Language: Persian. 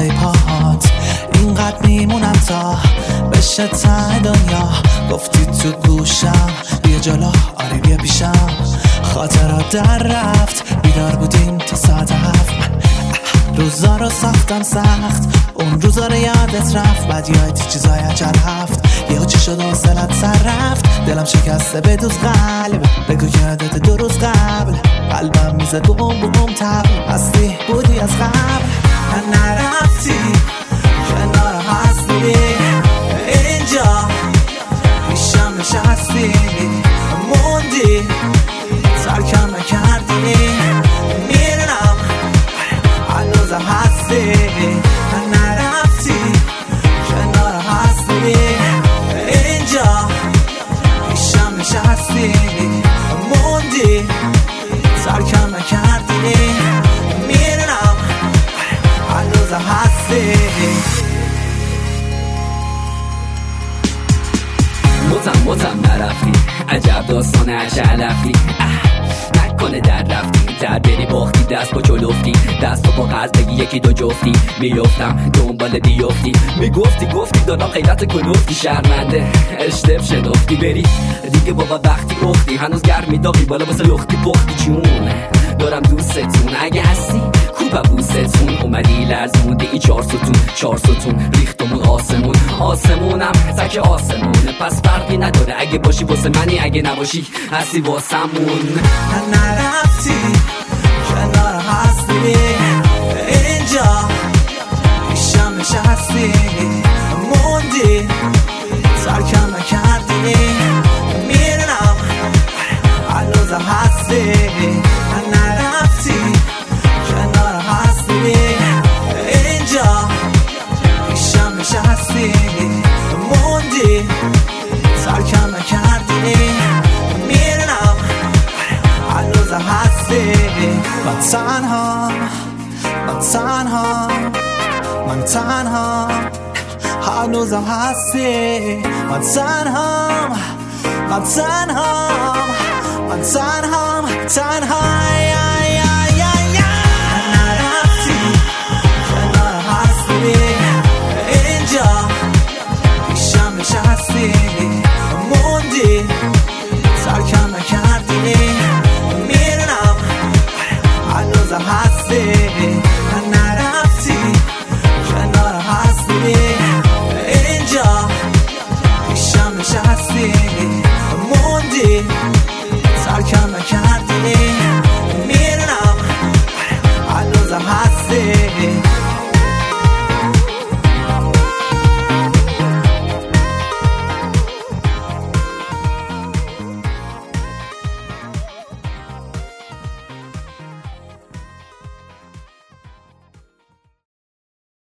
بالای پاهات اینقدر میمونم تا بشه ته دنیا. گفتی تو گوشم بیا جلو، آره بیا پیشم. خاطرات در رفت، بیدار بودیم تا ساعت 7. روزا رو ساختم سخت، اون روزا رو یادت رفت. بعد یادت چیزای عجل هفت، یهو چی شد و سرت سر رفت. دلم شکسته بدوز قلب، بگو یادت 2 روز قبل. قلبم میزد بوم بوم تب، هستی بودی از قبل. نرفتی کنار هستی، اینجا پیشم نشستی. موندی ترکم نکردی، میرنم هنوز هستی. نرفتی کنار هستی، اینجا پیشم نشستی. موندی ترکم نکردی، میرنم هنوز هستی. متم نرفتی، عجب داستان عجلفتی. نکنه در رفتی، در بری باختی، دست با جلوفتی. دست با قرض بگی 1-2 جفتی. میفتم دنبال بیفتی، میگفتی دانا غیرت کنفتی. شرمنده اشتب شدفتی، بری دیگه بابا وقتی اختی. هنوز گرمی داغی بالا واسه لختی پختی. چون دارم دوستتون، اگه هستی کوبه بوستون. اومدی لرزوندی این 4 ستون ریختمون آسمونم تک آسمونه. پس فرقی نداره اگه باشی واسه منی، اگه نباشی هستی واسمون. نرفتی کنار هستی، اینجا پیشم نشستی. موندی ترکم نکردی، میرنم هنوز هستی. نرفتی کنار هستی، اینجا پیشم نشستی. موندی ترکم نکردی، میرنم هنوز هستی. من تنها هنوزم هستی. من تنها